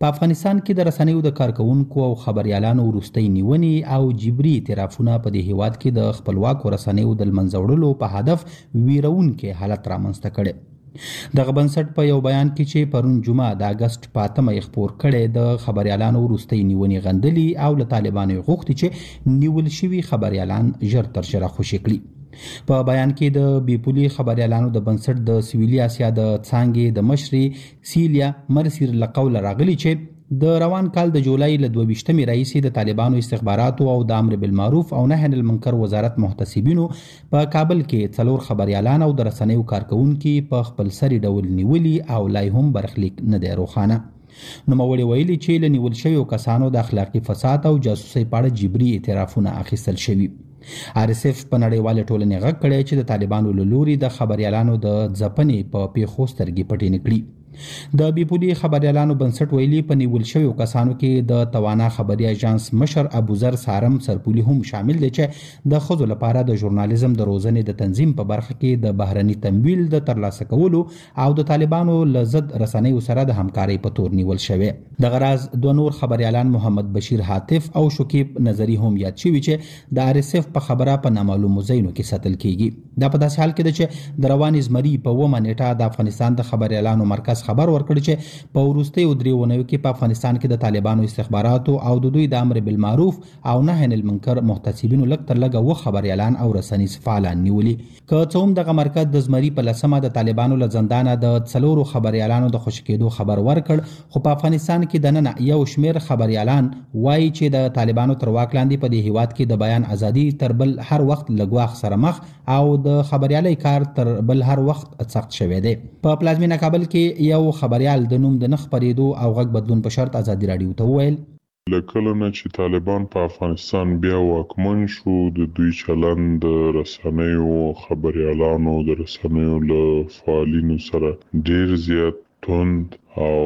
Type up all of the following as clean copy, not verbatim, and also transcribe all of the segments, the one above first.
په افغانستان کې د رسنیو د کارکونکو او خبريالانو وروستۍ نیونې او جبري اعترافونه په دې هیواد کې د خپلواکو رسنیو د منځ وړلو په هدف ویرونکي حالت رامنځته کړي. دغه بنسټ په یو بیان کې چې پرون جمعه د اگست 5 خبر کړي د خبريالانو وروستۍ نیونې غندلي او له طالبانو غوښتي چې نیول شوي خبريالان ژر تر ژره خوشي کړي. په بیان کې د بیپولي خبريالانو د بنسټ د سویلي اسیا د څانګې د مشري سیلیا مرسیر لقول راغلي چې د روان کال د جولای له 22 رئیس د طالبانو استخباراتو او د امر بالمعروف او نهي عن المنکر وزارت محتسبینو په کابل کې 4 خبريالان او د رسنیو کارکونکو په خپل سری ډول نیولي او لای هم برخلیک نه دی روښانه. نوموړي ویلي چې له نیول شویو کسانو د اخلاقي فساد او جاسوسي په اړه جبري اعترافونه اخیستل شوي. RSF په نړیواله ټولنې غږ کړی چې د طالبانو له لوري د خبريالانو د ځپنې په پیښو سترګې پټې نه کړي. د بیپولي خبريالانو بنسټ ویلي په نیول شویو کسانو کې د توانا خبري اژانس مشر ابوذر سارم سرپولي هم شامل دي چې د خزو لپاره د ژورنالیزم د روزنې د تنظیم په برخه کې د بهرني تمویل د ترلاسه کولو او د طالبانو لزد رسنیو سره د همکاري په تور نیول شوی. د غراز دوه نور خبريالان محمد بشیر حاتف او شکیب نظری هم یاد شوی چې د RSF په خبره په نامعلومو ځایونو کې ساتل کیږي. دا په داسې حال کې ده چې د رواني زمري په 9 نیټه د افغانستان د خبريالانو مرکز خبر ورکړ چې په وروستیو 3 ونیو کې په افغانستان کې د طالبانو استخباراتو او د دوی د امر بالمعروف او نهي عن المنکر محتسبینو لږ تر لږه و خبريالان او رسنی فعالان نیولي. که څه هم دغه مرکز د زمري په لسمه د طالبانو له زندانه د 4 خبريالانو د خوشی کېدو خبر ورکړ، خو په افغانستان کې د نن یو شمیر خبريالان وایي چې د طالبانو تر واک لاندې په دې هیواد کې د بیان ازادي تر بل هر وخت لګواخ سره مخ او د خبريالي کار تر بل هر وخت سخت شوی دی. په پلازمینه کابل کې یو خبريال د نوم د نخ پریدو او غږ بدلون په شرط ازادي رادیو ته وویل لکه نه چې طالبان په افغانستان بیا واکمن شو د دوی چلند د رسنیو خبريالانو د رسنیو له فعالینو سره ډیر زیات توند او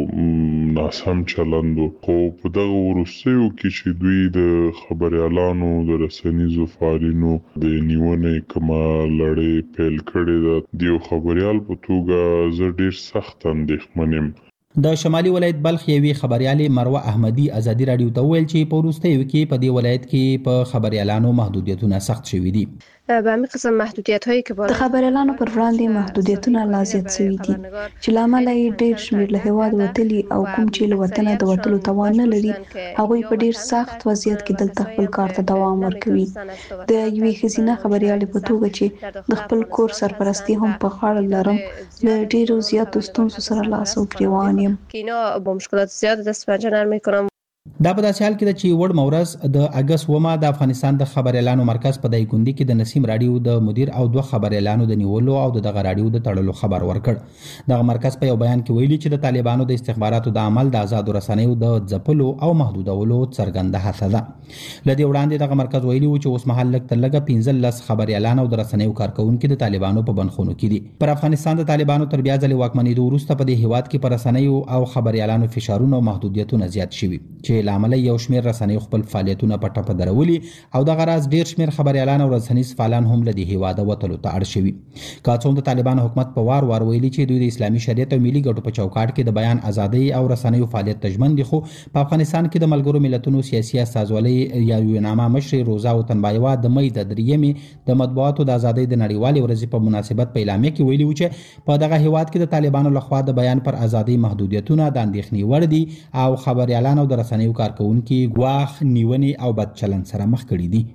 ناسم چلندو، خو په دغه وروستیو کې چې دوی د خبريالانو د رسنیزو فعالینو د نیونې کومه لړۍ پیل کړې ده، د یو خبريال په توګه زه ډیر سخت اندېښمن یم. د شمالي ولایت بلخ یوې خبريالې مروه احمدي ازادي رادیو ته ویل چې په وروستیو کې په دې ولایت کې په خبريالانو محدودیتونه سخت شوي دي. به همین قسم محدودیت هایی که د خبريالانو پر وړاندې محدودیتونه لا زیات شوي دي چې لامل یې ډیر شمیر له هیواد وتلي او کوم چې له وطنه د وتلو توان نه لري هغوی په ډیر سخت وضعیت کې دلته خپل کار ته دوام ورکوي. د یوې ښځینه خبريالې په توګه چې د خپل کور سرپرستی هم په غاړه لرم له ډیرو زیاتو ستونزو سره لاس او ګریوان یم. که اینا با مشکلات زیاد دست پنجه نرم میکنم. دا په داسې حال کې ده چې وړ مورز د اگست 9 د افغانستان د خبريالانو مرکز په دایکندي کې د نسیم رادیو د مدیر او 2 خبريالانو د نیولو او دغه رادیو د تړلو خبر ورکړ. دغه مرکز په یو بیان کې ویلي چې د طالبانو د استخباراتو د عمل د آزاد رسنیو د ځپلو او محدودولو څرګنده هڅه ده. لدې وړاندې دغه مرکز ویلي و چې اوس مهال لږ تر لږه 15 خبريالان او د رسنیو کارکونکو د طالبانو په بندخونو کې دي. پر افغانستان د طالبانو تر بیا ځلې واکمنېدو وروسته په دې هیواد کې پر رسنیو او خبريالانو فشارونه او محدودیتونه زیات شوي چې لامل یو شمیر رسنیو خپل فعالیتونه په ټپه درولي او د غراز ډیر شمیر خبريالان او رسنیز فعالان هم له دې هیواده وتلو ته اړ شوي. که څوم د طالبانو حکومت په وار ویلي چې دوی د اسلامي شریعت او ملي ګټو په چوکاټ کې د بیان ازادي او رسنیو فعالیت تضمین دي، خو په افغانستان کې د ملګرو ملتونو سیاسي استازولۍ یا یوناما مشر روزا وطنبایوا د مې د 3 د مطبوعاتو د ازادۍ د نړیوالې ورځې په مناسبت په اعلامیه کې ویلي و چې په دغه هیواد کې د طالبانو لخوا د بیان پر ازادۍ محدودیتونه د اندېښنې وړ دي او خبريالان او د رسنیو کارکونکو ګواښ نیونې او بد چلند سره مخ کړي دي.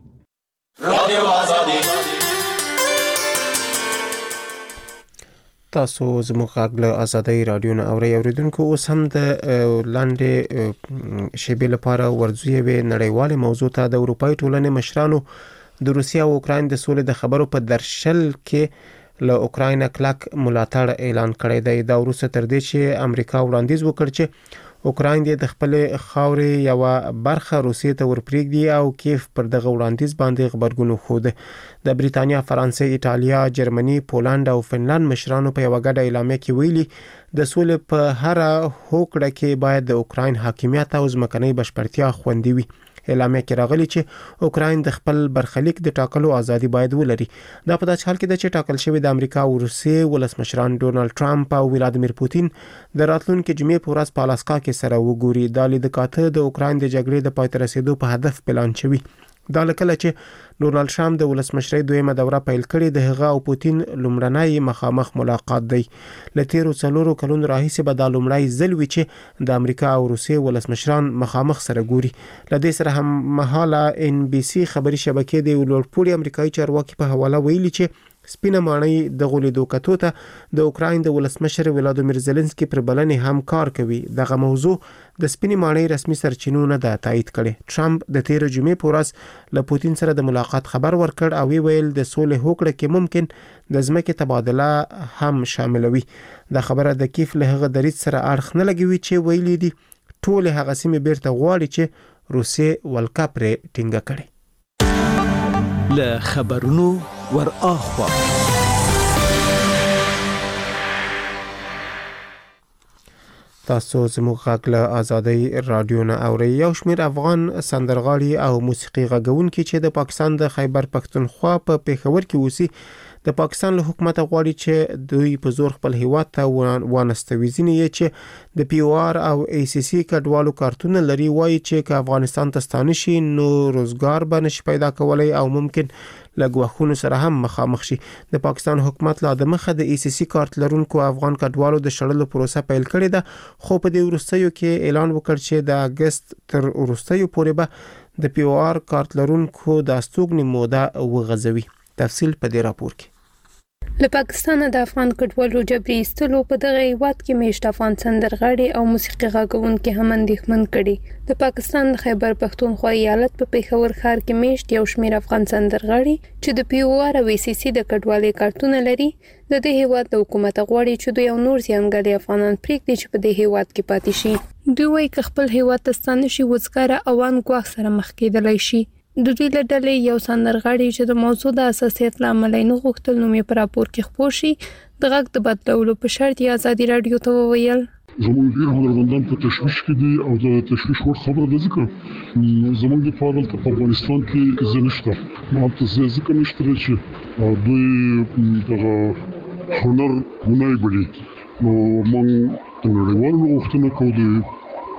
تاسو زموږ غږ له ازادۍ رادیو نه اورئ. اوریدونکو اوس هم د لاندې شیبې لپاره ورځو یوې نړیوالې موضوع ته د اروپایي ټولنې مشرانو د روسیې او اوکراین د سولې د خبرو په درشل کې له اوکراین کلک ملاتړ اعلان کړی دی. دا وروسته تر دې چې امریکا وړاندیز وکړ چې اوکراین د خپل خاورې یو برخه روسیې ته ورپریږدي او کیف پر دغه وړاندیز باندې خبرګون وښود. د بریتانیا، فرانسې، ایټالیا، جرمني، پولند او فنلند مشرانو په یو غږ اعلامیه کې ویلي د سولې په هر هوکړه کې باید د اوکراین حاکمیت او ځمکنۍ بشپړتیا خوندي وي. اعلامیه کې راغلي چې اوکراین د خپل برخلیک د ټاکلو ازادي باید ولري. دا په داسې حال کې ده چې ټاکل شوی د امریکا او روسیې ولسمشران ډونالد ټرمپ او ولادیمیر پوتین د راتلونکي جمعې په ورځ په الاسکا کې سره وګوري. دا لیدکاته د اوکراین د جګړې د پای ته رسیدو په هدف پلان شوی. دا لکه چې ډونالد ټرمپ د ولسمشرۍ دویمه دوره پیل کړې د هغه او پوتین لومړنی مخامخ ملاقات دی. له تیرو 4 کلونو راهیسې به دا لومړی ځل وي چې د امریکا او روسیې ولسمشران مخامخ سره ګوري. له دې سره هم مهاله NBC خبري شبکې د لوړپوړي امریکایي چارواکي په حواله ویلي چې سپینه ماڼۍ د غولیدو کتو ته د اوکراین د ولسمشر ولادیمیر زيلنسکي پر بلنې هم کار کوي. دغه موضوع د سپینې ماڼۍ رسمي سرچینو نه ده تایید کړي. ټرمپ د 13 جمعې په ورځ له پوتین سره د ملاقات خبر ورکړ او ویل د سولې هوکړه کې ممکن د ځمکې تبادله هم شاملوي. دا خبره د کیف له هغه دریځ سره اړخ نه لګوي چې ویلي دي ټول هغه سیمې بیرته غواړي چې روسیې ولکه پرې ټینګه کړي. له خبرونو ور اخوا تاسو زموږ غږ له آزادۍ رادیو نه اورئ. یو شمېر افغان سندرغاړي او موسیقي غږونکي چې د پاکستان د خیبر پښتونخوا په پیښور کې اوسي د پاکستان له حکومت غواړي چې دوی په زور خپل هیواد ته وانستوي. ځینې یې چې د POR او ACC کډوالو کارتونه لري وایي چې که افغانستان ته ستانه شي نو روزګار به نشي پیدا کولای او ممکن لګوخونو سره هم مخامخ شي. د پاکستان حکومت لا د مخه د ACC کارت لرونکو افغان کډوالو د شړلو پروسه پیل کړې ده، خو په دې وروستیو کې اعلان وکړ چې د اگست تر وروستیو پورې به د POR کارت لرونکو د استوګنې موده وغځوي. تفصیل په دې راپور کې. له پاکستان د افغان کډوالو جبري ایستلو په دغه هیواد کې میشت افغان سندرغاړي او موسیقي غږونکي هم اندېښمن کړي. د پاکستان د خیبر پښتونخوا ایالت په پیښور ښار کې میشت یو شمېر افغان سندرغاړي چې د POR او ACC د کډوالۍ کارتونه لري د دې هیواد د حکومت غواړي چې دوی یو نور ځانګړي افغانان پرېږدي چې په دې هیواد کې پاتې شي. دوی وايي که خپل هیواد ته ستانه شي وزګاره اوان ګواښ سره مخ کېدلی شي. د دوی له ډلې یو سندرغاړي چې د موضوع د اساسیت له امله نه غوښتل نوم یې په راپور کې خپور شي د غږ د بدلولو په شرط یې ازادي راډیو ته وویل زموږ ډیر هنرمندان په تشویش کې دي او د تشویش وړ خبره ده ځکه زموږ د فعال په افغانستان کې زنشته نو تاسو ځکه نشته چې دوی دغه هنر ونای بلی نو موږ د نړیوالو غوښتنه کوو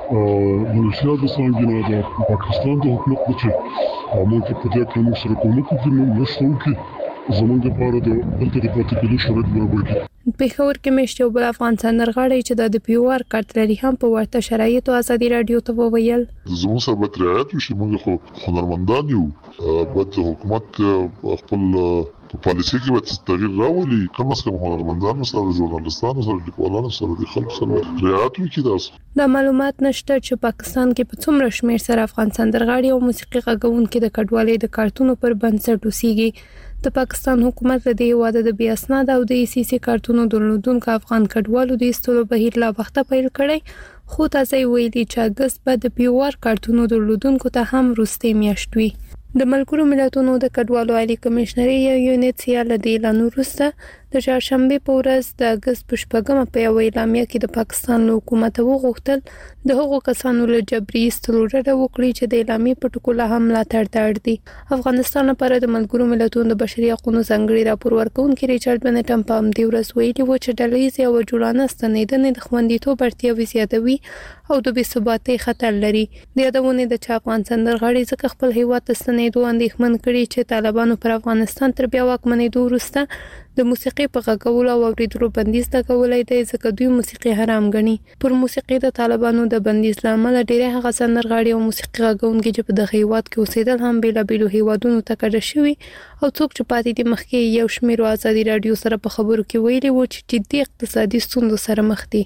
د روسیا د څنګه د پاکستان د حکومت چې موږ په دې کې موږ سره کومک کوو نو مرسته وکړي زموږ لپاره د دلته د پاتې کېدو شرایط برابر کړي. پیښور کې میشت یو بل افغان سندرغاړی چې د POR کارت لري هم په ورته شرایطو ازادي راډیو ته وویل زموږ سره به رعایت وشي. موږ خو هنرمندان یو باید حکومت خپل په پالیسي کې به تغییر راولي. کم از کم هنرمندانو سره ژورنالستانو سره لیکوالانو سره د خلکو سره رعایت وکړي. تاسو دا معلومات نشته چې پاکستان کې په څومره شمېر سره افغان سندرغاړي او موسیقي غږونکي د کډوالۍ د کارتونو پر بنسټ اوسېږي. د پاکستان حکومت له دې هیواده د بې اسناده او د ACC کارتونو درلودونکو افغان کډوالو د ایستلو بهیر لا وخته پیل کړی، خو تازه ویلي چې اگست به د POR کارتونو درلودونکو ته هم وروستۍ میاشت وي. د ملګرو ملتونو د کډوالو عالی کمشنري UNHCR له دې اعلان وروسته د چهارشنبه په ورځ د اگست په 8 په یو اعلامیه کې د پاکستان حکومت وغوښتل د هغو کسانو له جبري ایستلو ډډه وکړي چې د اعلامیې په ټکو له هم ملاتړ ته اړ دي. افغانستان لپاره د ملګرو ملتونو د بشري حقوقو ځانګړي راپور ورکوونکي ریچارډ بنټم په همدې ورځ ویلي و چې ډلهییزې او جوړانه ستنېدنې د خوندیتوب اړتیاوې زیاتوي او د بې ثباتۍ خطر لري. د یادونې د افغان سندرغاړي ځکه خپل هیواد ته ستنېدو اندېښمن کړي چې طالبانو پر افغانستان تر بیا واکمنېدو وروسته د موسیقي په غږولو او اوریدلو بندیز لګولی دی ځکه دوی موسیقي حرام ګڼي. پر موسیقي د طالبانو د بندیز له امله ډېری هغه سندرغاړي او موسیقي غږونکي چې په دغه هیواد کې اوسېدل هم بېلابېلو هیوادونو ته کډه شوي او څوک چې پاتې دي مخکې یو شمېر ازادي راډیو سره په خبرو کې ویلي وو چې جدي اقتصادي ستونزو سره مخ دي.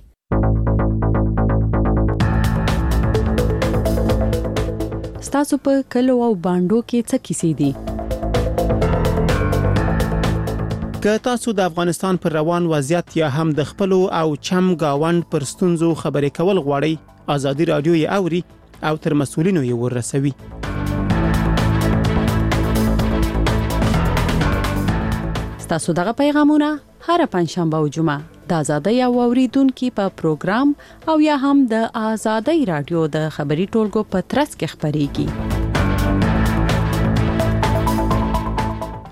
ستاسو په کلو او باندو کې څه کیسې دي؟ که تاسو د افغانستان پر روان وضعیت یا هم د خپل او چم گاوند پر ستونزو خبرې کول غواړئ، آزادي راډیو یې اوري او تر مسؤلینو یې ورسوي. ستاسو دغه پیغامونه هر پنځشنبه او جمعه د آزادۍ او اوریدونکو په پروګرام او یا هم د آزادۍ راډیو د خبري ټولګو په ترڅ کې خبريږي.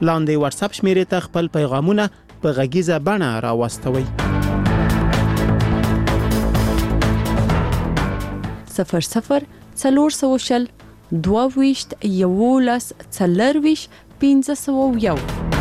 لاندې واتس اپ شمیرې ته خپل پیغامونه په غږیزه بڼه راوستوئ. 00 400 22 11 40 1501.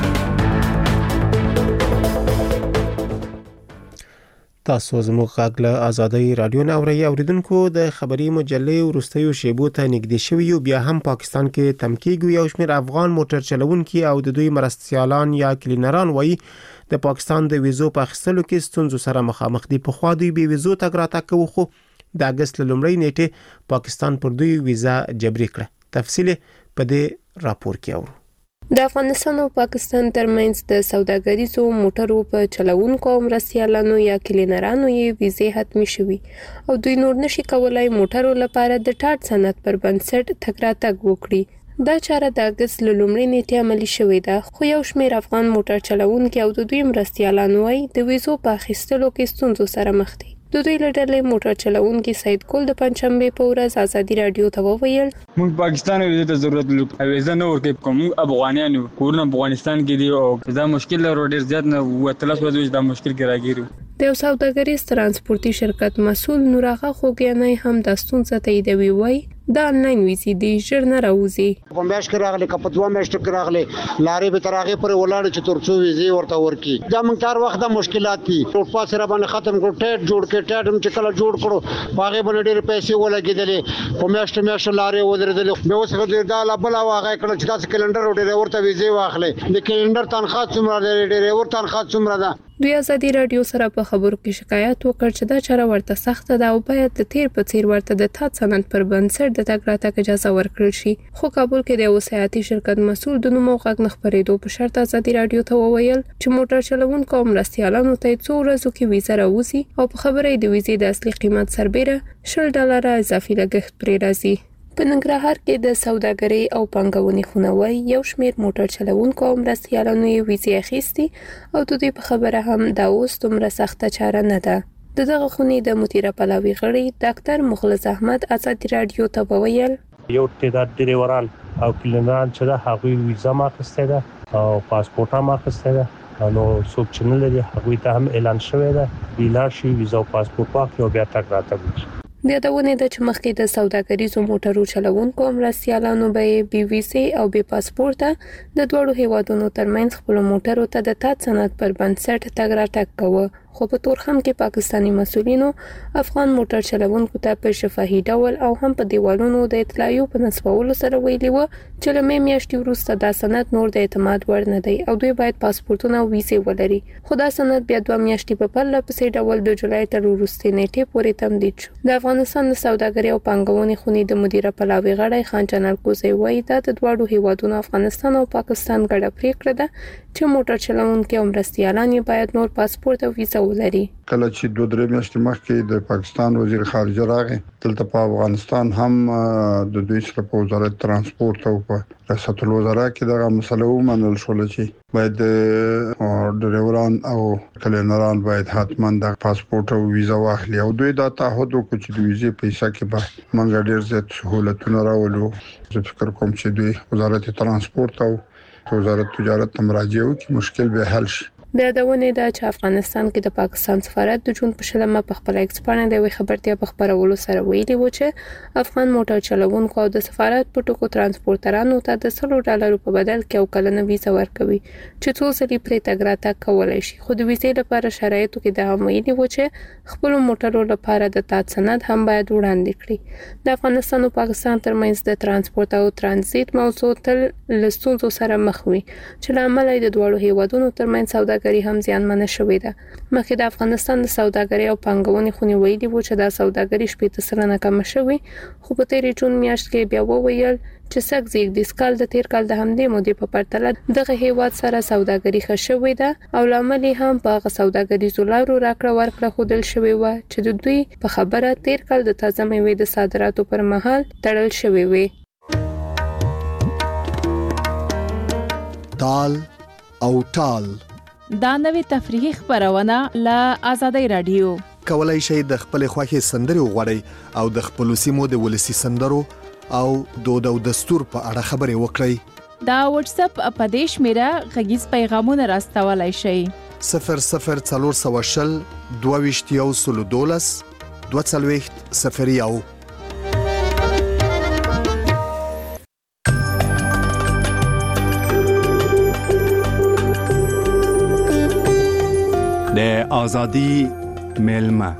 تاسو زموږ غږ له آزادۍ رادیو نه اورئ. اوریدونکو د خبري مجلې وروستیو شیبو ته نږدې شوي یو. بیا هم پاکستان کې تمکیږي. یو شمېر افغان موټر چلونکي او د دوی مرستیالان یا کلینران وایي د پاکستان د ویزو په اخیستلو کې ستونزو سره مخامخ دي. پخوا دوی به ویزو تګ راتګ کوي، خو د اگست لومړۍ نیټه پاکستان پر دوی ویزا جبري کړه. تفصیل په دې راپور کې اورو. د افغانستان او پاکستان ترمنځ د سوداګریزو موټرو په چلوونکو او مرستیالانو یا کلینرانو یې ویزې حتمي شوي او دوی نور نشي کولای موټرو لپاره د ټاټ سند پر بنسټ تګ راتګ وکړي. دا چاره د اگست لومړۍ نیټه عملي شوې ده، خو یو شمېر افغان موټر چلوونکي او د دوی مرستیالان وایي د ویزو په اخیستلو کې ستونزو سره مخ دي. د دوی له ډلې موټر چلوونکي سید ګل د پنځشنبې په ورځ ازادي رادیو ته وویل موږ پاکستان ویزه ته ضرورت لرو، ویزه نه ورکوي. کوم افغانان یو کورونه افغانستان کې دي او دا مشکل لرو ډیر زیات نه وتلس وځي دا مشکل کې راګیرو. د یو سوداګریز ترانسپورتي شرکت مسؤل نوراغه خوګیانای هم د ستونزې تاییدوي. وایي دا آنلاین ویزې د ژر نه راوځي. په میاشت کې راغلي که په 2 میاشتو کې راغلي لارې به تر هغې پورې ولاړې چې تر څو ویزې ورته ورکړي. دا موږ تر وخته مشکلات دي. ټوټ پاس را باندې ختم کړو، ټیټ جوړ کړ، ټیټ هم چې کله جوړ کړو په هغې باندې ډېرې پیسې ولګېدلې، په میاشتو لارې ودرېدلې. بیا اوس دا لا بله هغه کړه چې تاسو کلنډر او ډریور ته ویزې واخلئ. د کلنډر تنخواه څومره ده، ډریور تنخواه څومره ده. دوی ازادي رادیو سره په خبرو کې شکایت وکړ چې دا چاره ورته سخته ده او باید د تیر په څیر ورته د تات سند پر بنسټ د تګ راتګ اجازه ورکړل شي. خو کابل کې د یو سیاحتي شرکت مسؤل د نوم او غږ نه خبرېدو په شرط ازادي رادیو ته وویل چې موټر چلوونکو او مرستیالانو ته 2 ورځو کې ویزه راوځي او په خبره د ویزې د اصلي قیمت سربېره $10 اضافي لګښت پرې راځي. په ننګرهار کې د سوداګرۍ او پانګونې خونوي یو شمېر موټر چلوونکو او مرستیالانو یې ویزې اخیستي او د دوی په خبره هم دا اوس دومره سخته چاره نه ده. دغه خونې د مدیره پلاوي غړي ډاکټر مخلص احمد ازادي رادیو ته وویل یو تعداد ډریوران او کلینران چې دا هغه ویزه ما اخیسته ده او پاسپورت ما اخیسته ده نو څوک چې نه لري هغه ته هم اعلان شوی ده ویلا شي ویزه او پاسپورت واخلي او بیا تګ راتګ وکړي. د یادونه ده چې مخکې د سوداګریزو موټرو چلوونکو مرستیالانو به بي ویزې او بي پاسپورت د دوړو هیوادونو ترمنځ خپل موټرو ته د تات سند پر بنسټ تګ راتګ کوي. خو په تورخم کې پاکستانی مسؤلینو افغان موټر چلوونکو ته په شفاهي ډول او هم په دیوالونو د اطلاعیو په نسبولو سره ویلي و چې له میاشتې وروسته دا سند نور د اعتماد وړ نه دی او دوی باید پاسپورتونه او ویزې ولري. خو دا سند بیا 2 میاشتې په پرله پسې ډول د جولای تر وروستۍ نیټې پورې تمدید شو. د افغانستان د سوداګرۍ او پانګونې خونې د مدیره پلاوي غړی خان جنرال کوزي وایي دا د دوه هیوادونو افغانستان او پاکستان ګډه پریکړه ده چې موټر چلوونکي او مرستیالان یې باید نور پاسپورت او ویزه ولري. کله چې 2-3 میاشتې مخکې د پاکستان وزیر خارجه راغی دلته په افغانستان هم د دوی سره په وزارت ترانسپورت او په ریاست الوزرا کې دغه مسله ومنل شو چې باید ډریوران او کلینران باید حتما د پاسپورت او ویزه واخلي او دوی دا تعهد وکړي چې د ویزې پیسې کې به منګ ډیر زیات سہولتونه راولو. زه فکر کوم چې دوی وزارت ترانسپورت او وزارت تجارت ته مراجعه وکړي مشکل به حل شي. د یادونه ده چې افغانستان کې د پاکستان سفارت د جون په شلمه په خپل ایکس باندې د خبرتیا په خبرولو سره ویلي و چې افغان موټر چلوونکو او د سفارت په ټکو ترانسپورترانو ته د $100 په بدل کې او کلنه ویزه ورکوي چې څو ځلې پرې تګ راتګ کولای شي. خو د ویزې لپاره شرایطو کې دا هم ویلي و چې خپل موټرو لپاره د تات سند هم باید وړاندې کړي. د افغانستان او پاکستان ترمنځ د ترانسپورت او ترانزیت موضوع تل لستونزو سره مخ وي چې لامل د دوه هیوادونو ترمنځ سوداګري هم زیانمنه شوې ده. مخکې د افغانستان د سوداګرۍ او پانګونې خونې ویلي و چې دا سوداګري 80% کم شوې خو په 13 جون میاشت کې بیا وویل چې سګزیګ د سکال د تیر کال د همدې مودې په پرتله دغه هیواد سره سوداګري ښه شوې ده او لامل هم په هغه سوداګریزو لارو راکړه ورکړه خودل شوې و چې د دوی په خبره تیر کال د تازه میوې د صادراتو پر مهال تړل شوې وي. تال او ټال دا نوې تفریحي خبرونه له آزادۍ رادیو. کولای شئ د خپل خوښي سندرې وغواړئ او د خپل سیمو د ولسی سندرو او دود او دستور په اړه خبرې وکړئ. دا واتس اپ په دې شمیره غږیز پیغامونه راستولای شئ 00420 22 22 د ازادي ملما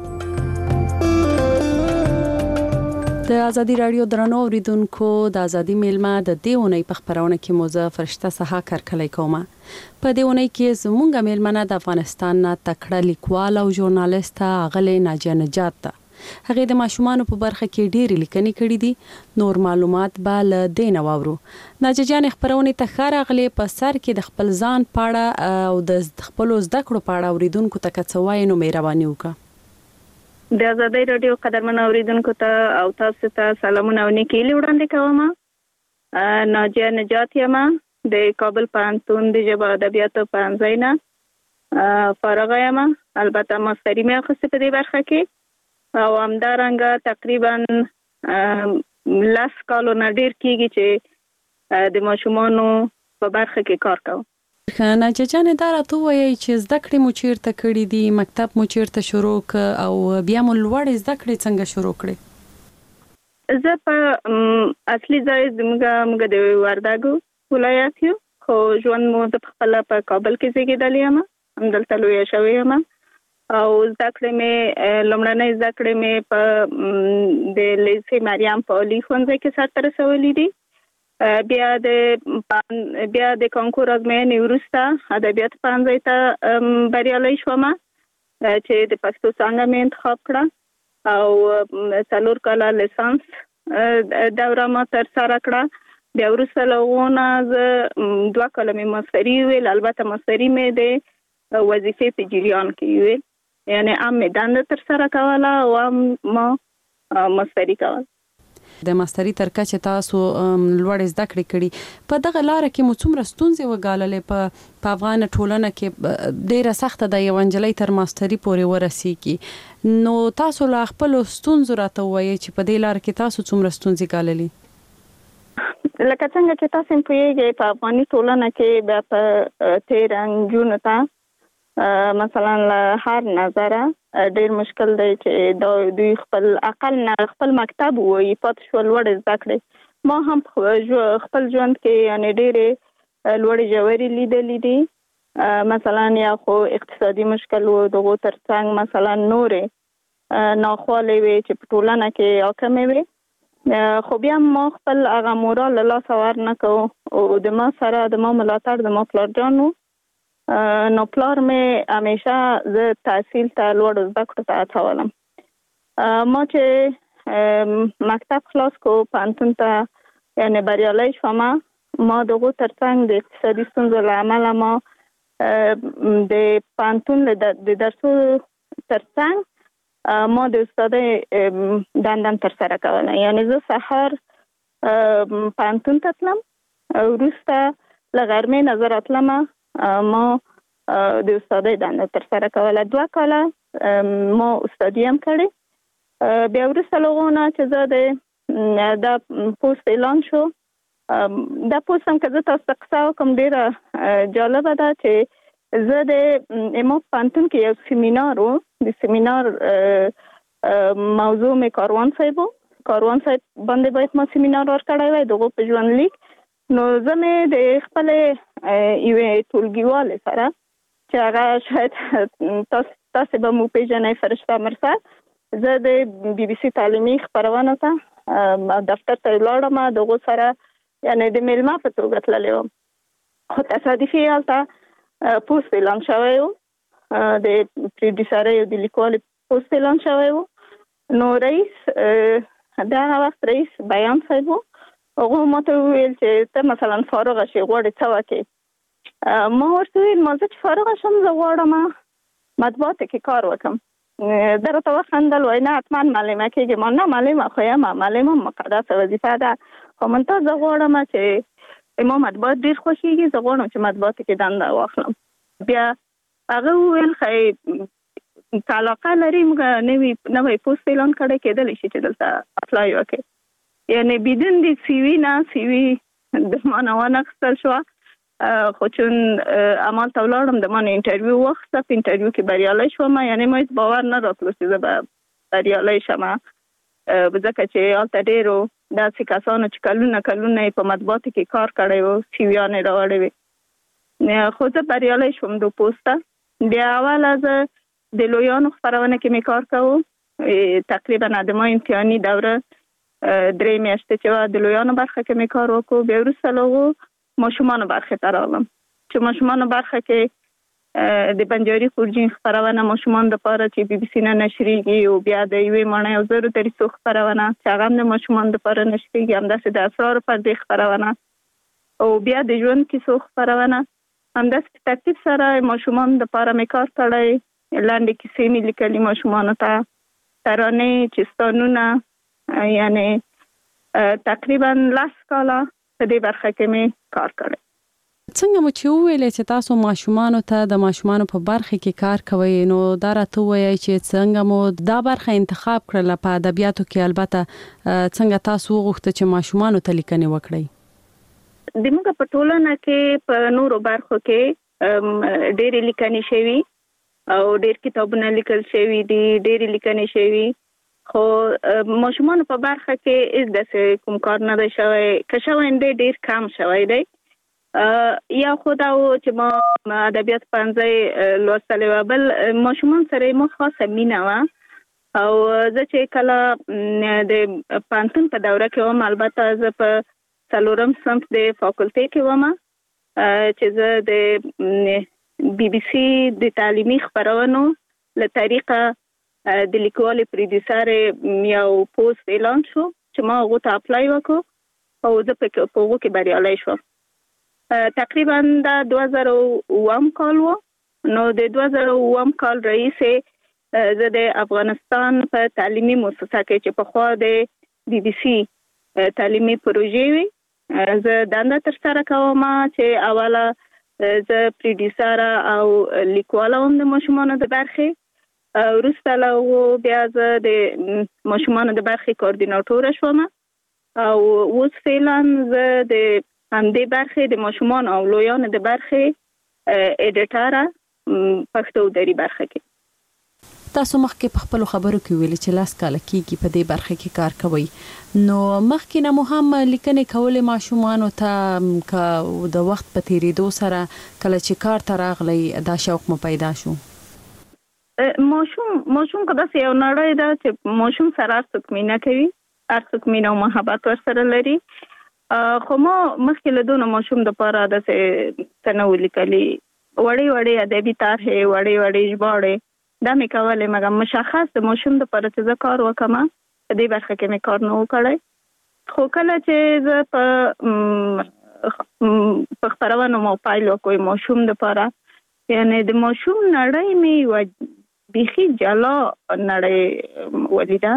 د ازادي رادیو درنو اوریدونکو د ازادي ملما د دیونی په خبرونه کې موزه فرشته سها کارکلای کومه په دیونی کې زمونږ ملمنه د افغانستان نه تکړه لیکوال او ژورنالیست غلې ناجیه نجات ده. هغه د ماشومان په برخه کې ډېری لیکنې کړې دي. نور معلومات به له دین واورو. ناجیه جان خبرونه ته خارغلې په سر کې د خپل ځان پاړه او د خپل زده کړو پاړه اوریدونکو ته کڅوای نو مهرباني وکړه. د ازادي رادیو قدرمن اوریدونکو ته او تاسو ته سلامونه او نیکیلي وړاندې کوم. ناجیه نجات یم د کابل پوهنتون د ژبه ادبیاتو پوهنځي نه فارغه یم. البته ماستري مې اخیستې په دې برخه کې او همدارنګه تقریبا 10 کالو نه ډیر کېږي چې د ماشومانو په برخه کې کار کوم. ناجیه جان دا راته وایي چې زده کړې مو چیرته کړې دي، مکتب مو چیرته شروع او بیا مو لوړې زده کړې څنګه شروع کړې؟ زه په اصلي ځای زموږ د وردګو ولایت یو، خو ژوند مو د خپل په کابل کې زیږیدلې یم، همدلته لویه شوې یم او زده کړې مې لومړنۍ زده کړې مې په د لیسې مریم په عالي ښوونځي کې سرته رسولې دي. بیا د کانکور ازموینې وروسته ادبیات پوهنځي ته بریالۍ شوم چې د پښتو څانګه مې انتخاب کړه او 4 کاله لیسانس دوره ما ترسره کړه. بیا وروسته له هغو نه زه 2 کاله مې ماستري ویل. البته ماستري مې د وظیفې په جریان کې ویل، یعنی هم مې دنده ترسره کوله او هم ما ماستري کوله. د ماستري تر کچه تاسو لوړ زده کړې کړې، په دغه لار کې مو څومره ستونزې وګاللې؟ په افغان ټولنه کې ډیره سخته ده یو نجلۍ تر ماستري پورې ورسیږي، نو تاسو لا خپل ستونزې راته وایي چې په دې لار کې تاسو څومره ستونزې ګاللې؟ لکه څنګه چې تاسو پوهیږئ په افغاني ټولنه کې بیا په 13 نجونو ته مثلا له هر نظره ډیر مشکل دی چې دوی خپل اقل نه خپل مکتب وایي پاتې شو لوړ زده کړې. ما هم خپل ژوند کې یعنی ډېرې لوړې ژورې لیدلې دي. مثلا یا خو اقتصادي مشکل و، دغو ترڅنګ مثلا نورې ناخوالې وې چې په ټولنه کې حاکمې وې، خو بیا ما خپل هغه مورال له لاسه ورنه کوو او د ما سره د ما ملاتړ د ما پلارجان و. نو پلار مې همیشه زه تحصیل ته لوړ زده کړو ته هڅولم. ما چې مکتب خلاص کو پوهنتون ته یعنی بریالۍ شوم، ما دغو ترڅنګ د اقتصادي ستونزو له امله ما د پوهنتون د درسو ترڅنګ ما د استادۍ دنده ترسره کوله. یعنی زه سهار پوهنتون ته تلم، وروسته له غرمې نه زه راتلم ما د استادۍ دنده ترسره کوله. 2 کاله ما استادي هم کړې. بیا وروسته له هغو نه چې زه د پوسټ اعلان شو، دا پوسټ هم که زه تاسو ته قصه وکړم ډېره جالبه ده چې زه د ما پوهنتون کې یو سیمینار و، د سیمینار موضوع مې کاروان صاحب و. کاروان صاحب باندې باید ما سیمینار ورکړی وای دغو په ژوند لیک. نو زه مې د خپلې یوې ټولګیوالې سره چې هغه شاید تاسو به مو پیژنئ فرشته مرسل، زه د BBC تعلیمي خپرونه ته دفتر ته ولاړم، دغو سره یعنی د میلمه په توګه تللی وم. خو تصادفي هلته پوسټ اعلان شوی و، د پروډیوسرۍ او د لیکوالې پوسټ اعلان شوی و. نو رئیس د هغه وخت رئیس بیان صاحب و، هغه ماته وویل چې ته مثلا فارغه شې غواړې څه وکړې؟ ما ورته وویل ما زه چې فارغه شم زه غواړم مطبوعاتو کې کار وکړم. ده راته وخندل، وایي نه حتما معلمه کېږې. ما نه معلمه خو یم، معلمه مقدسه وظیفه ده، خو منتها زه غواړم چې ما مطبوعات ډېر خوښېږي، زه غواړم چې مطبوعاتو کې دنده واخلم. بیا هغه وویل ښایي که علاقه لري موږ نوی پوسټ اعلان کړی، کېدلی شي چې دلته اپلای وکړې. یعنی بدون د CV نه CV د مانه ونه اخیستل شو، خو چون عمل ته ولاړم د مانه انټرویو واخیسته. په انټرویو کې بریالی شوم، یعنی ما هیڅ باور نه راتلو چې زه به بریالی شم، ځکه چې هلته ډېرو داسې کسانو چې کلونه یې په مطبوعاتو کې کار کړی و سیویانې راوړې وې، خو زه بریالی شوم دو پوسته. بیا اوله زه د لویانو خپرونه کې مې کار کوم، تقریبا د ما امتحاني دوره 3 میاشتې چې وه د لویانو برخه کې مې کار وکړو. بیا وروسته له هغو ماشومانو برخه ته راغلم چې ماشومانو برخه کې د بنجاري خورجین خپرونه ماشومان دپاره چې بي بي سي نه نشریږي، او بیا د یوې ماڼۍ او زرو دریڅو خپرونه چې هغه هم د ماشومانو دپاره نشریږي، همداسې د اسرارو پردې خپرونه، او بیا د ژوند کیسو خپرونه. همداسې په ترتیب سره ماشومانو دپاره مې کار کړی، لنډې کیسې مې لیکلي ماشومانو ته، ترانې، چستانونه، یعنې تقریبا 10 کاله په دې برخه کې مې کار کړی. څنګه مو چې وویلې چې تاسو ماشومانو ته د ماشومانو په برخه کې کار کوئ، نو دا راته ووایئ چې څنګه مو دا برخه انتخاب کړله په ادبیاتو کې؟ البته څنګه تاسو وغوښته چې ماشومانو ته لیکنې وکړئ؟ زموږ په ټولنه کې په نورو برخو کې ډېرې لیکنې شوي او ډېر کتابونه لیکل شوي دي، ډېرې لیکنې شوي، خو ماشومانو په برخه کې هیڅ داسې کوم کار نه دی شوی، که شوی دی ډېر کم شوی دی. یا خو دا و چې ما ادبیات پوهنځی لوستلی و، بل ماشومان سره ما خاصه مینه وه، او زه چې کله د پوهنتون په دوره کې وم، البته زه په 4م صنف د فاکولټې کې وم، چې زه د بي بي سي د تعلیمي خپرونو له طریقه د لیکوالې پروډیوسر یو پوسټ اعلان شو چې ما هغو ته اپلای وکړو، او زه په هغو کې بریالی شوم. تقریبا دا 2007 کال و. نو د 2007 کال رئیسې زه د افغانستان په تعلیمي مؤسسه کې چې پخوا د بي بي سي تعلیمي پروژې وي زه دنده ترسره کوم، چې اوله زه پروډیوسر او لیکواله وم د ماشومانو د برخې، وروسته له هغو بیا زه د ماشومانو د برخې کوارډیناټوره شوم، او اوس فعلا زه د همدې برخې د ماشومانو او لویانو د برخې ایډیټره پښتو دري برخه کې. تاسو مخکې په خپل خبرو کې ویل چې 10 کال کېږي په دې برخه کې کار کوي، نو مخکې نه مو هم لیکنې کولې ماشومانو ته، د وخت په تیریدو سره کله چې کار ته راغلی دا شوق مو پیدا شو؟ ماشوم که داسې یو نړۍ ده چې ماشوم سره هر څوک مینه کوي، هر څوک مینه او محبت ورسره لري، خو ما مخکې له دونه ماشوم دپاره داسې څه نه ولیکلي، وړې ادبي طرحې، وړې ژباړې دا مې کولې، مګر مشخص د ماشوم دپاره چې زه کار وکړم په دې برخه کې مې کار نه و کړی. خو کله چې زه په خپرونو مو پیل وکړو ماشوم دپاره، یعنې د ماشوم نړۍ مې یوه بیخي جلا نړۍ ولیده.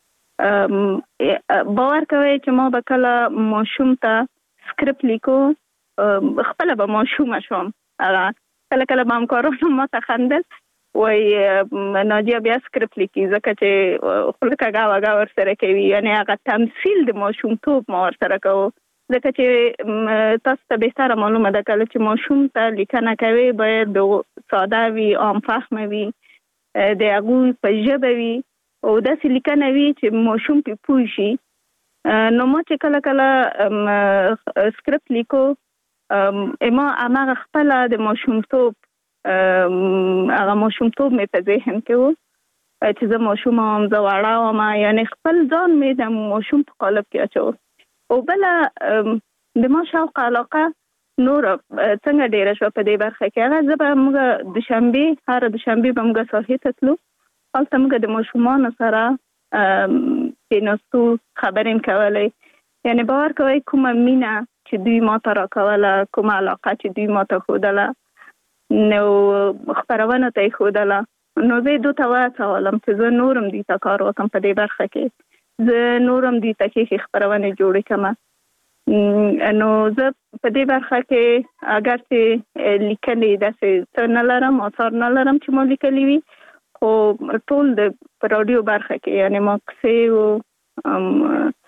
باور کوئ چې ما به کله ماشوم ته سکرپټ لیکو، خپله به ماشومه شوم، کله به همکارانو ما ته خندل، وایي ناجیه بیا سکرپټ لیکي، ځکه چې خوله کږه وږه ورسره کوي، یعنې هغه تمثیل د ماشومتوب ما ورسره کوو، ځکه چې تاسو ته بهتره معلومه ده کله چې ماشوم ته لیکنه کوي باید ساده وي، عام فهمه وي، د هغوی په ژبه وي، او داسې لیکنه وي چې ماشوم پې پوه شي. نو ما چې کله سکرپټ لیکو، ما هماغه خپله د ماشومتوب هغه ماشومتوب مې په ذهن کې و چې زه ماشوم وم، زه وړه وم، یعنې خپل ځان مې د ماشوم په قالب کې اچو. او بله د ما شوق علاقه نور څنګه ډیره شوه په دې برخه کې، هغه زه به موږ دوشنبې هره دوشنبې به موږ ساحې ته تلو، هلته موږ د ماشومانو سره کېناستو، خبرې مې کولې، یعنې باور کوئ کومه مینه چې دوی ما ته راکوله، کومه علاقه چې دوی ما ته ښودله، نو خپرونو ته یې ښودله، نو زه یې دوی ته وهڅولم چې زه نور هم دوی ته کار وکړم په دې برخه کې، زه نور هم دوی ته ښې خپرونې جوړې کړم. نو زه په دې برخه کې اگر چې لیکنې داسې څه نه لرم، آثار نه لرم چې ما لیکلي وي، خو ټول د رادیو برخه کې، یعنې ما کیسې و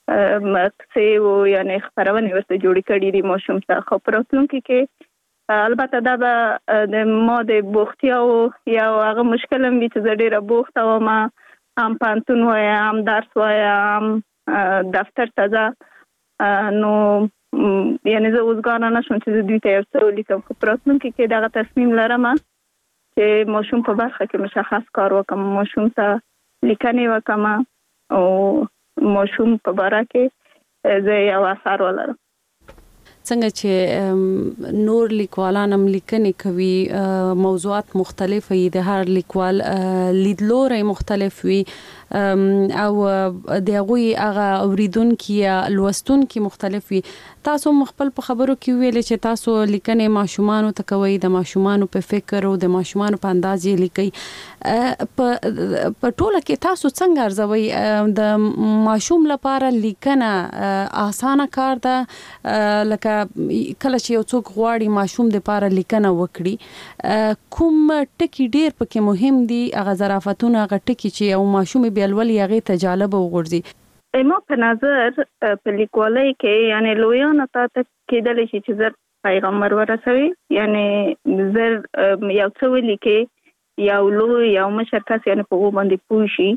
قصې او یعنی خبرونه ورته جوړ کړي دي ماشوم ته. خو پراتلونکي کې البته دا به د ما د بوختیا او یا هغه مشکل هم وي چې ډیره بوخته و ما هم پانتون وایا هم درس وایا هم دفتر ته نو یعنی زه اوسګار نه شم چې دوی ته یو څه ولیکم. خو پراتلونکي کې دغه تصمیم لرم چې ماشوم په برخه کې مشخص کار وکم، ماشوم ته لیکنې وکم او ماشوم په باره کې زه یو اثر ولرم. څنګه چې نور لیکوالان هم لیکنې کوي، موضوعات مختلف وي، د هر لیکوال لیدلوري مختلف وي او د هغه اوریدونکو یا لوستونکو مختلف وي. تاسو مخبل په خبرو کې ویل چې تاسو لیکنې ماشومان ته کوي، د ماشومان په فکر او د ماشومان په انداز یې لیکي. په ټوله کې تاسو څنګه ارزوي د ماشوم لپاره لیکنه اسانه کار ده؟ لکه کله چې یو څوک غواړي ماشوم د لپاره لیکنه وکړي، کوم ټکی ډیر پکې مهم دي؟ هغه ظرافتونه، هغه ټکی چې یو ماشوم بیلولي هغه ته جالب وګرځي. ما په نظر په لیکوالۍ کې یعنی لویان ته کېدل شي چې زر پیغام ورسوي، یعنی زر یو څه ولیکي یو لوی یو مشر کس یعنی په باندې پوه شي.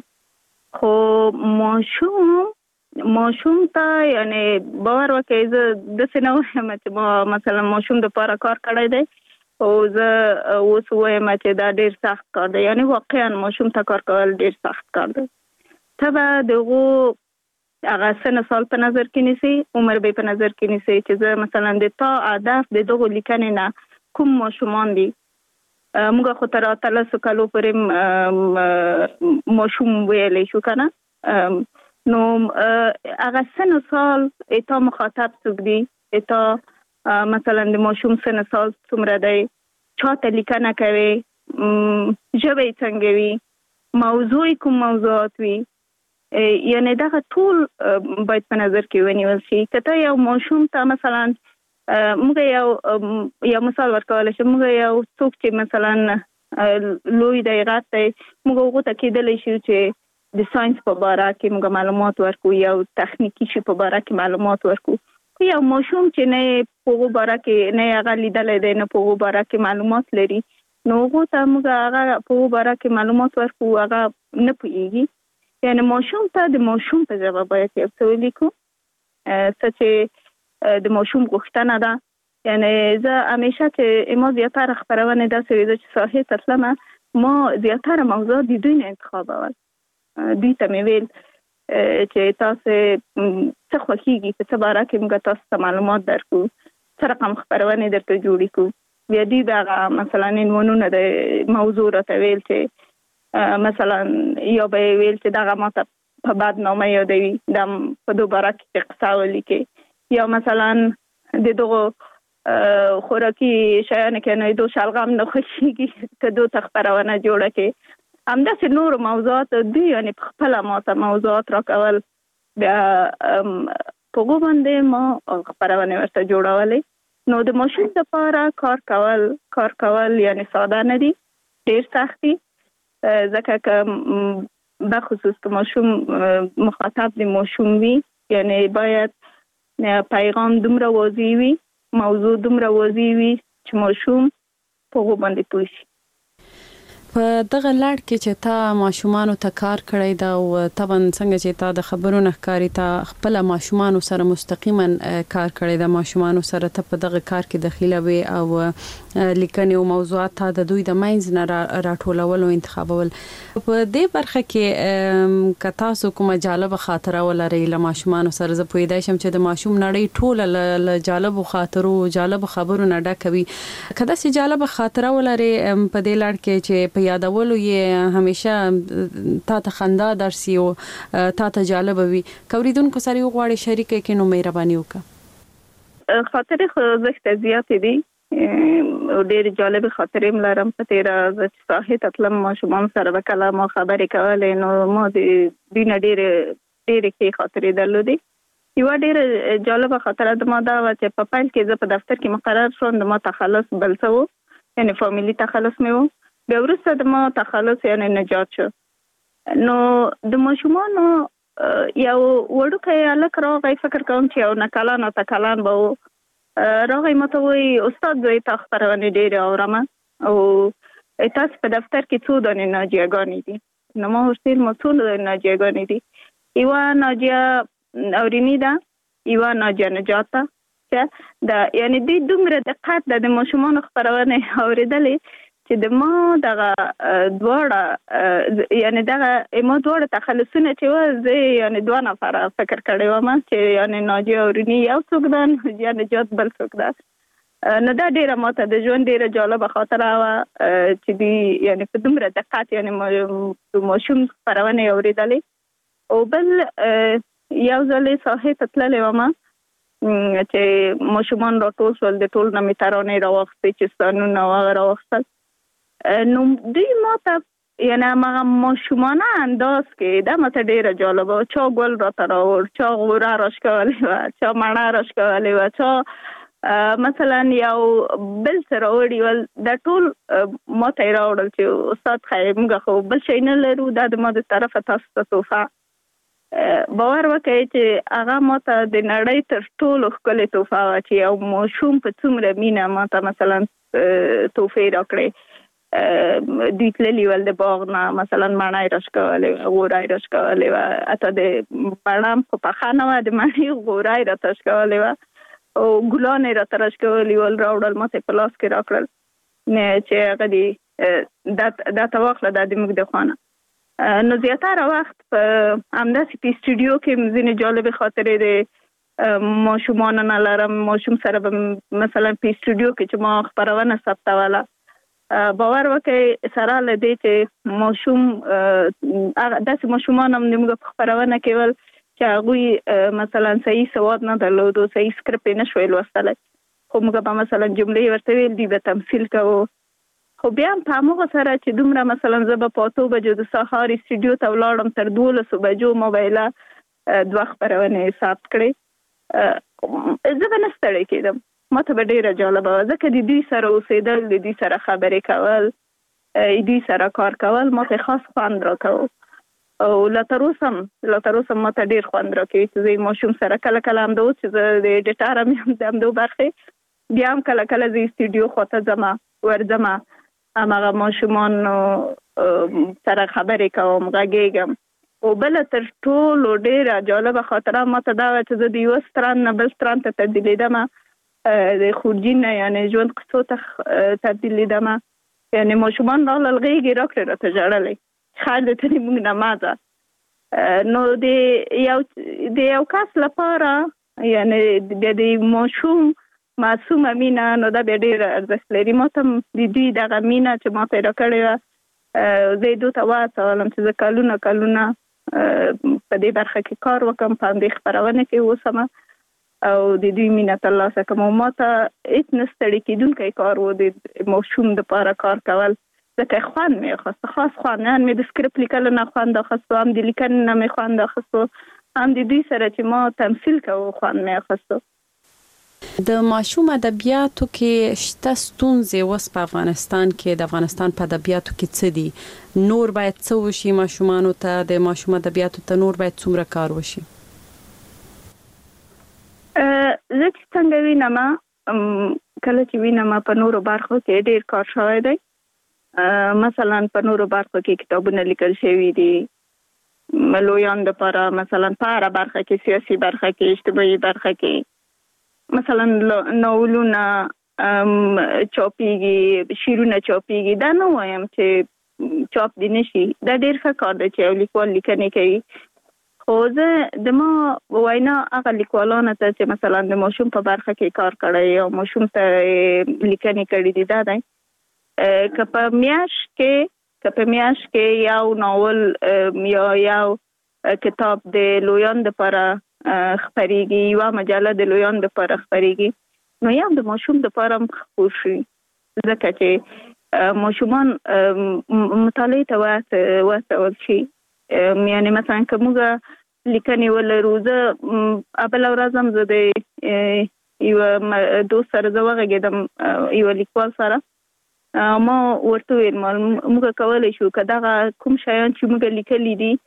خو ماشوم ته یعنی باور وکړي زه د سينو هم چې مثلا ماشوم د لپاره کار کړی دی او زه اوس وایم چې دا ډیر سخت کار دی، یعنی واقعا ماشوم ته کار کول ډیر سخت کار دی. ته دغه هغه سن سال په نظر کې نیسي، عمر به په نظر کې نیسي چې زه مثلا د تا هدف د دغه لیکنې نه کوم ماشومان دي. موږ خو تر 13 کالو پورې ماشوم ویلې شو کنه، نو هغه سن سال اته مخاطب څوک دي، اته مثلا د ماشوم سن سال څومره دی، چاته لیکنه کوي، ژبه څنګه وي، موضوع کوم موضوعات وي، یعنی دا ټول باید په نظر کې ونیول شي. کته یو ماشوم ته مثلا موږ یو مثال ورکول شي، موږ یو څوک چې مثلا لوی دی غټ دی، موږ هغه ته کېدلی شي چې د ساينس په اړه کې موږ معلومات ورکو یا تخنیکی شي په اړه کې معلومات ورکو. یو ماشوم چې نه په اړه کې نه هغه لیدل دی، نه په اړه کې معلومات لري، نو هغه ته موږ هغه په اړه کې معلومات ورکو، هغه نه پوهیږي. یعنی ماشوم ته د ماشوم په ژبه باید یو څه ولیکو چې د ماشوم غوښتنه ده. یعنی زه همیشه چې ما زیاتره خبرونه داسې ویل چې صحیح ترلمه ما زیاتره موضوع د دوی نه انتخابول. دوی ته مې ویل چې تاسو څه خوښیږي په څه باره کې موږ تاسو ته معلومات درکو، څه رقم خبرونه درته جوړې کو. بیا دوی به مثلا عنوانونه د موضوع راته ویل چې مثلا یا به ویل چې دغه ماته په بدنامه یادوي، د په دوباره کې قصه ولیکي، یا مثلا د دغه خوراکي شیانو کې نه دوه شلغم نه خوښیږي ته دوه تخبرونه جوړه کې. همداسې نور موضوعات دوی یعنی په خپل ماته موضوعات راکول، بیا په هغه باندې ما خبرونه ورته جوړولې. نو د ماشوم لپاره کار کول یعنی ساده نه دي، ډیر سخت دي، ځکه که بخصوص که ماشوم مخاطب د ماشوم وي، یعنی باید پیغام دومره واضح وي، موضوع دومره واضح وي چې ماشوم په هغه باندې پوه شي. په دغه لړ کې چې تا ماشومان ته کار کړی دا او طبعا څنګه چې تا د خبرونو ښکاری تا خپل ماشومان سره مستقیما کار کړی دا ماشومان سره ته په دغه کار کې دخیله وي او لیکنې او موضوعات ته د دوی د ماینز نه راټولول او انتخابول. په دې برخه کې که تاسو کومه جالبه خاطره ولرئ له ماشومان سره، زه پوهیدای شم چې د ماشوم نړۍ ټوله له جالبو خاطرو جالبو خبرونو ډکوي. که داسې جالبه خاطره ولرئ په دې لړ کې چې یادولو یې همیشه تا ته خندا درسي او تا ته جالب وي، کوریدونکو سره غواړي شریک کې نو مهرباني وکړه. خاطرې خو زښت زیات دي، ډېر جالب خاطرې ملرم. په تیر ساحه تطلم ماشومان سره وکړه ما خبرې کولې، نو ما د دینه ډېر کې خاطرې درلودې. یو ډېر جالب خاطره د ما دا و چې په پایل کې زه په دفتر کې مقرر شوم، د ما تخلص بل څه و، یعنی فامیلی تخلص مې و. بیا وروسته د ما تخلص یعنی نجات شو. نو د ماشومانو یو وړوکی هلک راغی، فکر کوم چې یو 9 کلن او 10 کلن به و. راغی ماته وایي استاد زه تا خپرونې ډېرې اورم او تاسو په دفتر کې څو دانې ناجیهګانې دي؟ نو ما ورته ویل ما څو ناجیهګانې دي؟ یوه ناجیه اوریني ده، یوه ناجیه نجات ده. یعنې دوی دومره دقت د ماشومانو خپرونې اورېدلې چې د ما دغه دواړه یعنې دغه ما دواړه تخلصونه چې وه زه یعنې 2 نفره فکر کړی وم چې یعنې ناجیه اوریني یو څوک ده، ناجیه نجات بل څوک ده. نو دا ډېره ماته د ژوند ډېره جالبه خاطره وه چې دوی یعنې په دومره دقت یعنې ماشوم خپرونې اورېدلې. او بل یو ځل ساحې ته تللې وم چې ماشومان راټول شول، د ټول نه مې ترانې راواخیستې چې ستانونه هغه راواخیستل. نو دوی ماته یعنې هماغه ماشومانه انداز کې دا ماته ډېره جالبه وه. چا ګل راته راوړ، چا غوره راښکولې وه، چا مڼه راښکولې وه، چا مثلا یو بل څه راوړي ول. دا ټول ماته یې راوړل چې استاد خیر موږ خو بل شی نه لرو، دا د ما د طرفه تاسو ته تحفه. باور وکړئ چې هغه ماته د نړۍ تر ټولو ښکلې تحفه وه چې یو ماشوم په څومره مینه ماته مثلا تحفې راکړې. دوی تللي ول د باغ نه، مثلا مڼه یې راښکولې وه، غوره یې راښکولې وه، حتی د مڼه په پخه نه وه، د مڼې غوره یې راته راښکولې وه او ګلان یې راته راښکولي ول، راوړل ماته په لاس کې راکړل چې هغه دې دا ته واخله، دا د موږ د خوا نه. نو زیاتره وخت په همداسې په سټوډیو کې ځینې جالبې خاطرې د ماشومانو نه لرم. ماشوم سره به مثلا په سټوډیو کې چې ما خپرونه ثبتوله، باور وکړئ سره له دې چې ماشوم داسې ماشومان هم د موږ په خپرونه کې ول چې هغوی مثلا صحیح سواد نه درلودو، صحیح سکرپ یې نه شوی لوستلی، خو موږ به مثلا جملې ورته ویل، دوی به تمثیل کوو. خو بیا هم په هماغه سره چې دومره مثلا زه به په 8 بجو د سهار سټوډیو ته ولاړم، تر 12 بجو ما به یې 2 خپرونې ثبت کړې، زه به نه ستړی کېدم. ماته به ډېره جالبه وه ځکه د دوی سره اوسېدل، د دوی سره خبرې کول، دوی سره کار کول ماته خاص خوند راکوه. او لا تر اوسه ماته ډېر خوند راکوي چې زه ماشوم سره کله کله همدا اوس چې زه د ایډیټر هم د همدو برخې بیا هم کله کله زه سټوډیو خواته ځمه، ورځمه، هماغه ماشومانو سره خبرې کوم، غږېږم. او بله تر ټولو ډېره جالبه خاطره ماته دا وه چې زه د یوه ستران نه بل ستران ته تبدیلېدمه، د خورجین نه یعنې ژوند قصو ته تبدیلېدمه. یعنې ماشومان راغلل غېږې راکړې راته ژړلی، خیر دې ته دې موږ نه مازه. نو د یو کس لپاره یعنې بیا د ماشوم معصومه مینه نو دا بیا ډېره ارزښت لري. ما ته د دوی دغه مینه چې ما ته یې راکړې وه، زه یې دوی ته وهڅولم چې زه کلونه په دې برخه کې کار وکړم، په همدې خپرونه کې اوسم او د دوی مینه ترلاسه کړم. او ما ته هېڅ نه ستړي کېدونکی کار و د ماشوم دپاره کار کول، ځکه خوند مې اخیسته، خاص خوند. هم مې د سکرپ لیکلو نه خوند اخیستو، هم د لیکنې نه مې خوند اخیستو، هم د دوی سره چې ما تمثیل کوو خوند مې اخیستو. د ماشوم ادبیاتو کې شته ستونزې اوس په افغانستان کې، د افغانستان په ادبیاتو کې څه دي؟ نور باید څه وشي ماشومانو ته؟ د ماشوم ادبیاتو ته نور باید څومره کار وشي؟ زه چې څنګه وینم، کله چې وینم په نورو برخو کې ډېر کار شوی دی. مثلا په نورو برخو کې کتابونه لیکل شوي دي لویان دپاره، مثلا په هره برخه کې، سیاسي برخه کې، اجتماعي برخه کې، مثلا ناولونه چاپیږي، شعرونه چاپیږي. دا نه وایم چې چاپ دي نشي، دا ډېر ښه کار دی چې یو لیکوال لیکنې کوي. خو زه د ما وینا هغه لیکوالانو ته چې مثلا د ماشوم په برخه کې کار کړی او ماشوم ته لیکنې کړي دي، دا دی که په میاشت کې یو ناول یا یو کتاب د لویان دپاره خپریږي، یوه مجله د لویان دپاره خپریږي، نو یو د ماشوم دپاره هم خپور شي، ځکه چې ماشومان مطالعې ته وهڅول شي. یعنې مثلا که موږ لیکنې ولرو، زه بله ورځ هم زه د یوه دوست سره زه وغږېدم، یوه لیکوال سره، ما ورته ویل موږ کولی شو که دغه کوم شیان چې موږ لیکلي دي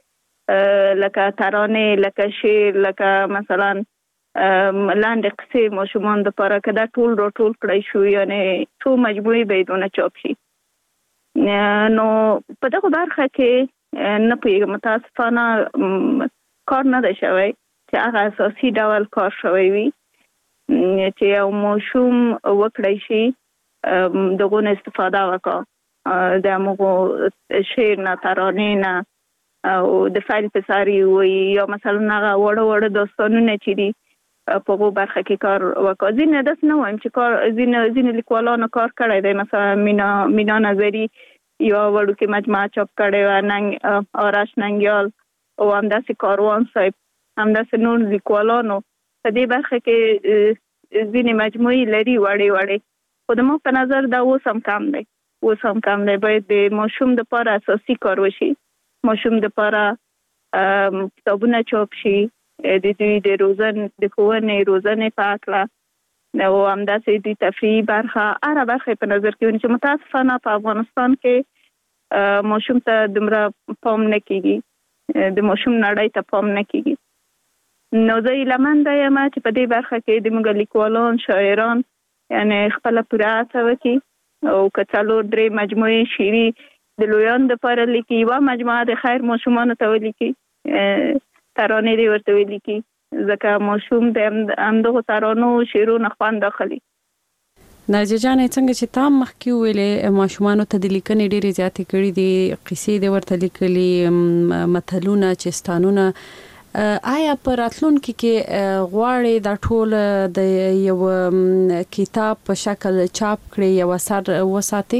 لکه ترانه، لکه شعر، لکه مثلا لاندې قصې ماشومان د لپاره که دا ټول راټول کړی شو، یعنی څو مجموعې به دونه چاپ شي. نو په دغه برخه کې نه پوهېږم، متاسفانه کار نه دی شوی چې هغه اساسي ډول کار شوی وي چې یو ماشوم وکړی شي دغه نه استفاده وکړه د هغو شعر نه، ترانې نه او د فیل پساري وي، یا مثلا هغه وړه داستانونه چې دي په هغو برخه کې کار وکړه. ځینې داسې نه وایم چې کار ځینې لیکوالانو کار کړی دی، مثلا مینا نظري یوه وړوکې مجموعه چاپ کړې وه، آرش ننګیال او همداسې کاروان صاحب، همداسې نور لیکوالانو په دې برخه کې ځینې مجموعې لري وړې، خو د ما په نظر دا اوس هم کم دی. باید د ماشوم دپاره اساسي کار وشي، ماشوم دپاره کتابونه چاپ شي، د دوی د ښوونې روزنې په هکله او همداسې د تفریحي برخه، هره برخه په نظر کې ونیسي. متاسفانه په افغانستان کې ماشوم ته دومره پام نه کېږي، د ماشوم نړۍ ته پام نه کېږي. نو زه هیلهمنده یم چې په دې برخه کې د موږ لیکوالان، شاعران یعنی خپله پوره هڅه وکړي او که 4-3 مجموعې شعري د لویانو دپاره لیکي، یوه مجموعه د خیر ماشومانو ته ولیکي، ترانې دې ورته ولیکي، ځکه ماشوم د همدغو ترانو شعرونو خوند اخلي. نرجه جانې، څنګه چې تا مخکې ویلې ماشومانو ته د لیکنې ډېرې زیاتې کړي دي، قصې دې ورته لیکلي، متلونه، چستانونه، آیا په راتلونکي کې غواړې دا ټول د یو کتاب په شکل چاپ کړي، یو اثر وساتي؟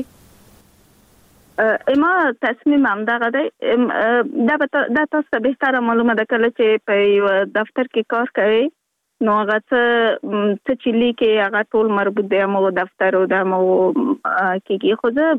ما تصمیم همدغه دی. دا تاسو ته بهتره معلومه ده کله چې په یو دفتر کې کار کوي نو هغه څه چې لیکي هغه ټول مربوط دی همغو دفتر او د همغو کېږي. خو زه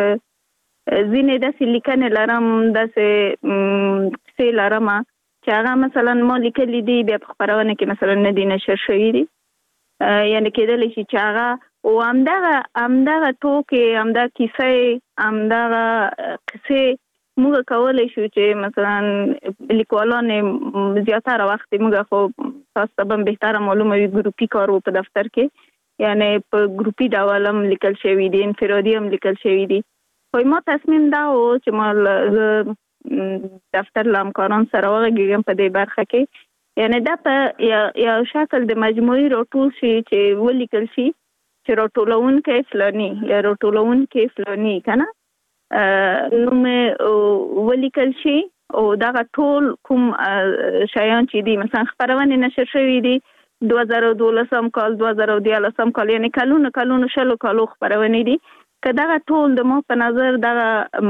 ځینې داسې لیکنې لرم، داسې کیسې لرم چې هغه مثلا ما لیکلي دي، بیا په خپرونه کې مثلا نه دي نشر شوي دي، یعنی کېدلی شي چې هغه او همدغه ټوکې، همدغه کیسې، همدغه قصې موږ کولی شو چې مثلا لیکوالان زیاتره وخت موږ، خو تاسو ته به بهتره معلومه وي ګروپي کار و په دفتر کې، یعنی په ګروپي ډول هم لیکل شوي دي، انفرادي هم لیکل شوي دي. خو ما تصمیم دا و چې ما دفتر له همکاران سره وغږېږم په دې برخه کې، یعنی دا په یو شکل د مجموعي راټول شي چې ولیکل شي چې راټولونکی فلاني یا راټولونکی فلاني که نه نوم ولیکل شي او دغه ټول کوم شیان چې دي مثلا خپرونې نشر شوي دي 2012 کال، 2013 کال، یعنی کلونو 10 کالو خپرونې دي، که دغه ټول د ما په نظر دغه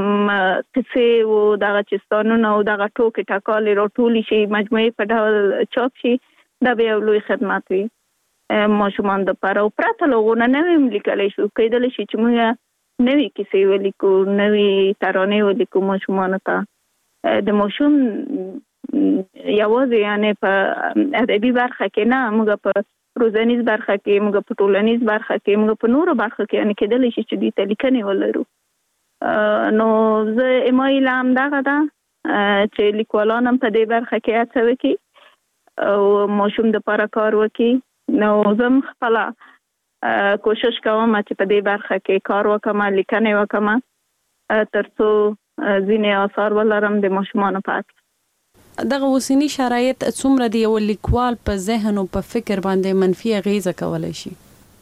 قصې او دغه چستانونه او دغه ټوکې ټکالې راټولې شي، مجموعې په ډول چاپ شي، دا به یو لوی خدمت وي ماشومان دپاره. او پرته له هغو نه نوې هم لیکلی شو، کېدلی شي چې موږ نوې کیسې ولیکو، نوې ترانې ولیکو ماشومانو ته. د ماشوم یوازې یعنی په ادبي برخه کې نه، موږ په روزنیز برخه کې، موږ په ټولنیز برخه کې، موږ په نورو برخه کې یعنی کېدلی شي چې دوی ته لیکنې ولرو. نو زه ما هیله همدغه ده چې لیکوالان هم په دې برخه کې هڅه وکړي او ماشوم دپاره کار وکړي. نو زه هم خپله کوشش کوم چې په دې برخه کې کار وکړم، لیکنې وکړم، تر څو ځینې آثار ولرم د ماشومانو په اړه. دغه اوسنی شرایط څومره د یو لیکوال په ذهن او په فکر باندې منفي اغیزه کولی شي؟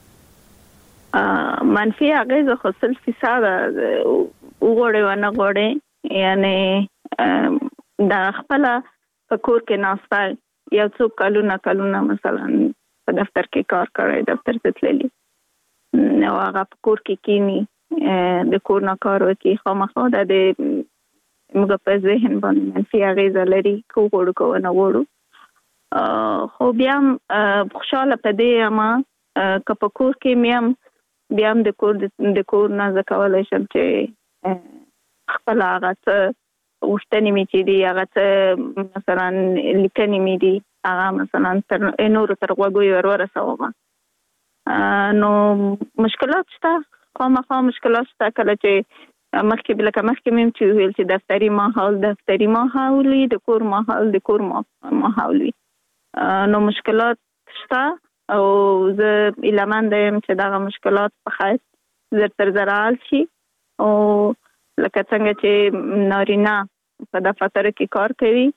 منفي اغیزه خو 100% وغواړي و نه غواړي، یعنی دا خپله په کور کې ناسته، یو څو کلونه مثلا په دفتر کې کار کړی، دفتر ته تللی، نو هغه په کور کې کینی، د کور نه کار وکړي، خامخا د موږ په ذهن باندې منفي اغیزه لري، که وغواړو که ونه غواړو. خو بیا هم خوشحاله په دې یم که په کور کې مې هم بیا هم د کور نه زه کولی شم چې خپله هغه څه غوښتنې مې چې دي، هغه څه مثلا لیکنې مې دي، هغه مثلا نورو تر غوږو ورسوم. نو مشکلات شته، خامخا مشکلات شته کله چې مخکې مم چې ویل چې دفتري ماحول وي، د کور ماحول وي. نو مشکلات شته او زه ایلمند یم چې دغه مشکلات په خیر زر تر حل شي. او لکه څنګه چې نارینه په دفتر کې کار کوي،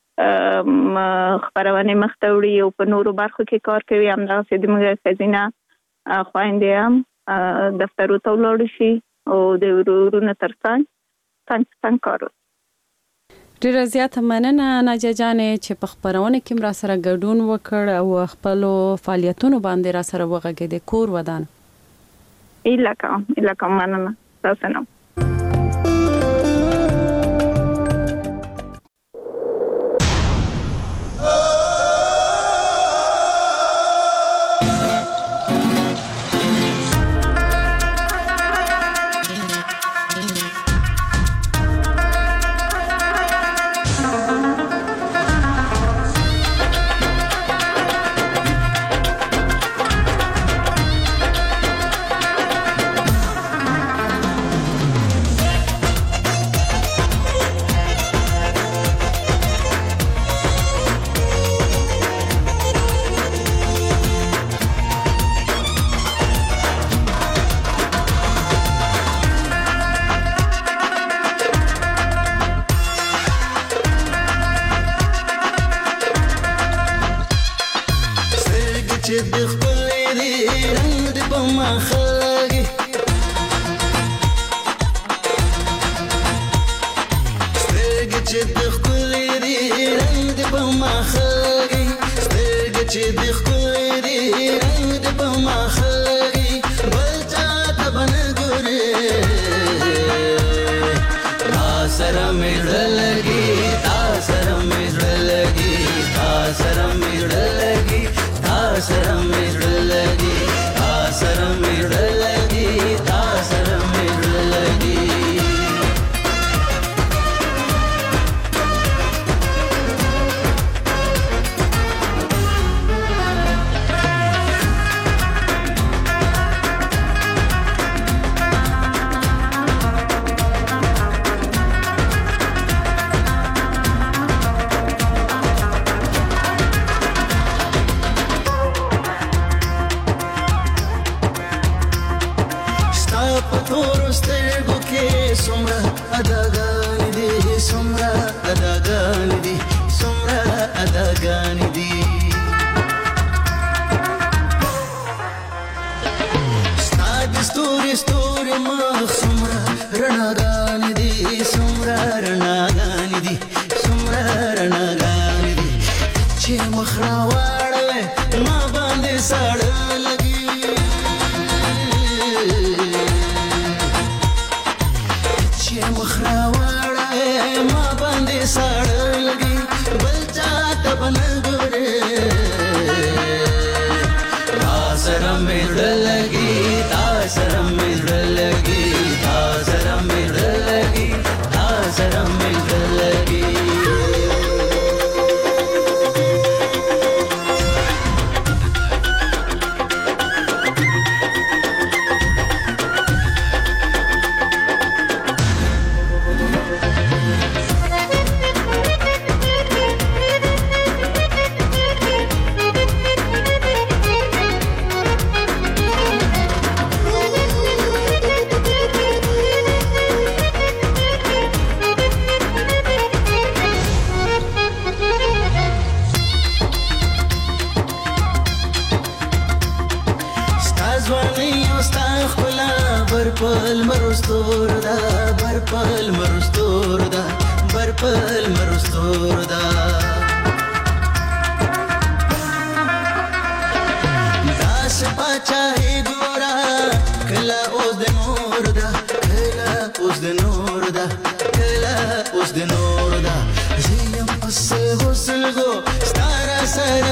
خبرونه مخته وړي او په نورو برخو کې کار کوي، همدغسې د موږ ښځینه خویندې هم دفترو ته ولاړ شي او د ورونو ترڅنګ کار وکړي. ډیره زیاته مننه ناجیه جانې چې په خبرونه کې را سره ګډون وکړ او خپل فعالیتونو باندې را سره وغږېدې. کور ودان الکه مننه تاسو نه. Sara